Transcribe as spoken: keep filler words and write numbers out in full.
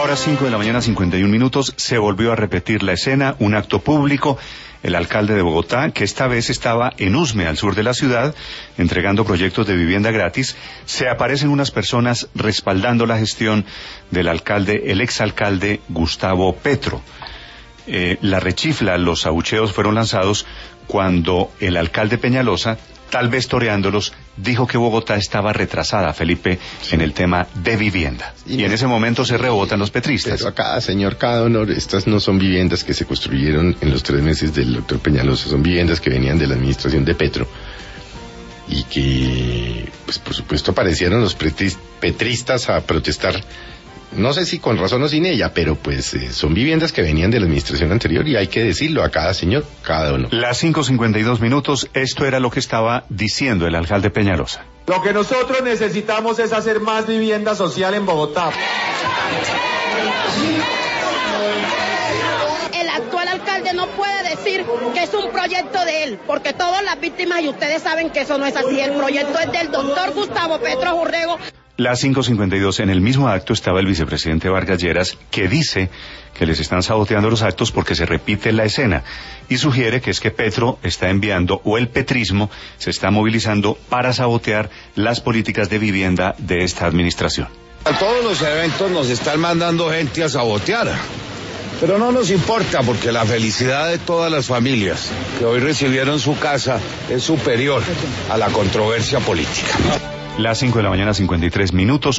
Ahora cinco de la mañana, cincuenta y un minutos, se volvió a repetir la escena, un acto público. El alcalde de Bogotá, que esta vez estaba en Usme, al sur de la ciudad, entregando proyectos de vivienda gratis, se aparecen unas personas respaldando la gestión del alcalde, el exalcalde Gustavo Petro. Eh, la rechifla, los abucheos fueron lanzados cuando el alcalde Peñalosa, tal vez toreándolos, dijo que Bogotá estaba retrasada, Felipe, en el tema de vivienda. Y, y en ese momento se rebotan los petristas. Pero acá, señor, cada honor, estas no son viviendas que se construyeron en los tres meses del doctor Peñalosa, son viviendas que venían de la administración de Petro. Y que, pues por supuesto, aparecieron los petristas a protestar. No sé si con razón o sin ella, pero pues eh, son viviendas que venían de la administración anterior y hay que decirlo a cada señor, cada uno. Las cinco cincuenta y dos minutos, esto era lo que estaba diciendo el alcalde Peñalosa. Lo que nosotros necesitamos es hacer más vivienda social en Bogotá. El actual alcalde no puede decir que es un proyecto de él, porque todas las víctimas, y ustedes saben que eso no es así, el proyecto es del doctor Gustavo Petro Urrego. Las cinco cincuenta y dos, en el mismo acto estaba el vicepresidente Vargas Lleras, que dice que les están saboteando los actos porque se repite la escena, y sugiere que es que Petro está enviando, o el petrismo se está movilizando para sabotear las políticas de vivienda de esta administración. A todos los eventos nos están mandando gente a sabotear, pero no nos importa porque la felicidad de todas las familias que hoy recibieron su casa es superior a la controversia política. Las cinco de la mañana, cincuenta y tres minutos.